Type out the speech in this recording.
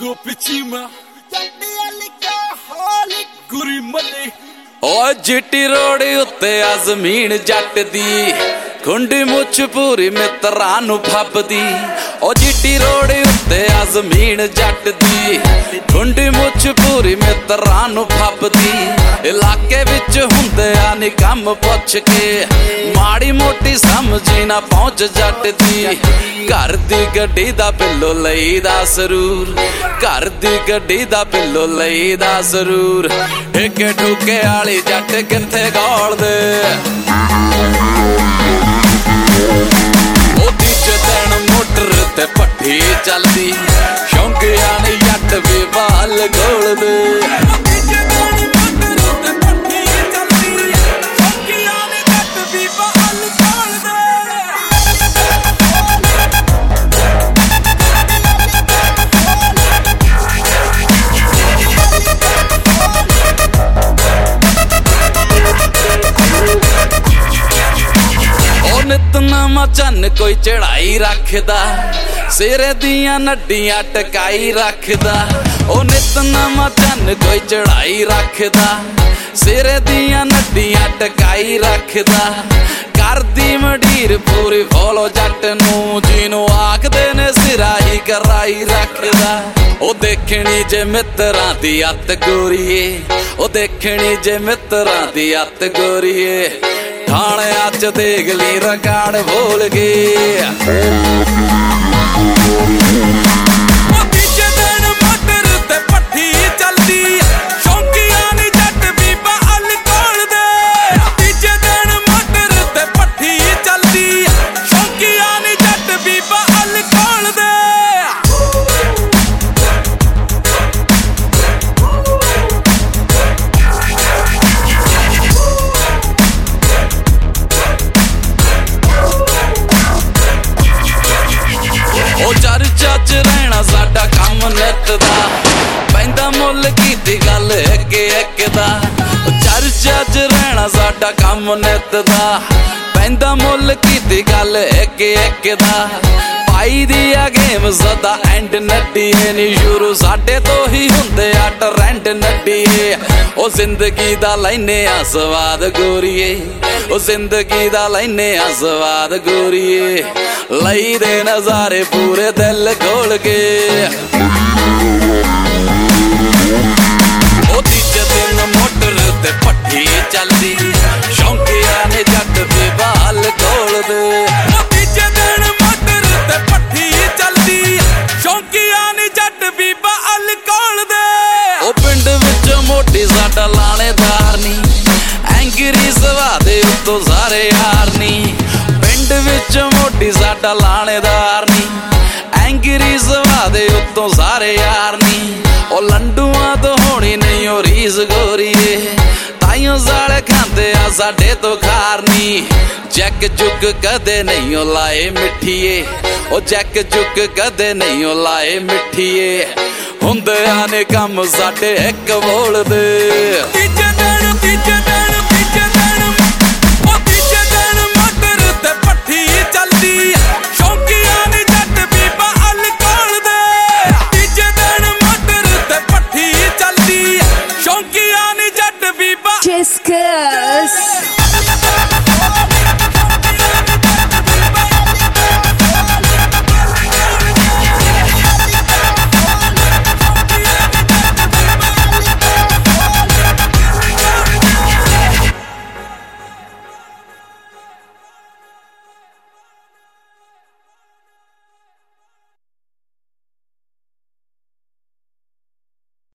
Gopicima, Guri Mali. ओ G T road उत्ते आ जमीन जट दी खुंडी मुछ पूरी मित्रां नूं फबदी। ओ जीटी रोड उत्ते आ जमीन जट दी खुंडी मुछ पूरी मित्रां नूं फबदी। इलाके विच हुंदे आ नी कम पुछ के माड़ी मोटी समझी ना पहुंच जट दी। घर दी गड्डी दा बिल्लो लईदा सरूर, घर दी गड्डी दा बिल्लो लईदा सरूर। ठेके ठुके आली जट किथे गौल दे तीजे दिन मोटर ते पट्ठी चलदी शौंकिया ने जट भी बाल गोल दे। नितना चन कोई चढ़ाई रखदा सिरे दियां नड्डियां टकाई रखदा। ओ नितना चन कोई चढ़ाई रखदा सिरे दियां नड्डियां टकाई रखदा। करदी मडीर पूरी फॉलो जट नूं जिनू आखदे ने सिरा ही कराई रखदा। ओ देखनी जे मित्रां दी अत गोरीए, ओ देखनी जे मित्रां दी अत गोरीए। थाने अच देगली रिकार्ड भूल गए तीजे दिन मोटर ते पट्ठी चलदी शौंकिया नी जट भी बाल कोल दे। तीजे दिन मोटर ते पट्ठी चलदी शौंकिया नी जट भी बाल कोल दे। चर्चा च रहना साडा कम नित दा पैंदा मुल कीती गल एक दा। चर्चा च रहना साडा कम नित दा पैंदा मुल कीती गल एक दा। पाई दिया गेम सदा एंड नड्डीए नी शुरू साडे तो ही हुंदे आ ट्रेंड नड्डीए। ओ जिंदगी दा लैने आ स्वाद गोरीए, ओ जिंदगी दा लैने आ स्वाद गोरीए। लई दे नजारे पूरे दिल खोल के ओ तीजे दिन मोटर ते पट्ठी चलदी शौंकिया ने जट दे बाल खोल दे। तीजे दिन मोटर ते पट्ठी चलदी शौंकिया ने जट भी बाल खोल दे। ओ पिंड विच मोटी साडा लाणेदार नी एंगरी सवा दे उत्तों सारे यार नी। पिंड विच मोटी साडा लाणेदार नी एंगरी सवा दे उत्तों सारे यार नी। ओ लंडुआं तो होनी नहीं ओ रीस गोरीए ताइयों साले खांदे आ साडे तो खार नी। जैक जुग कदे नहीं ओ लाए मिठीए, ओ जैक जुग कदे नहीं ओ लाए मिठीए। हुंदे आने कम साडे एक बोल दे तीजे दिन तीजे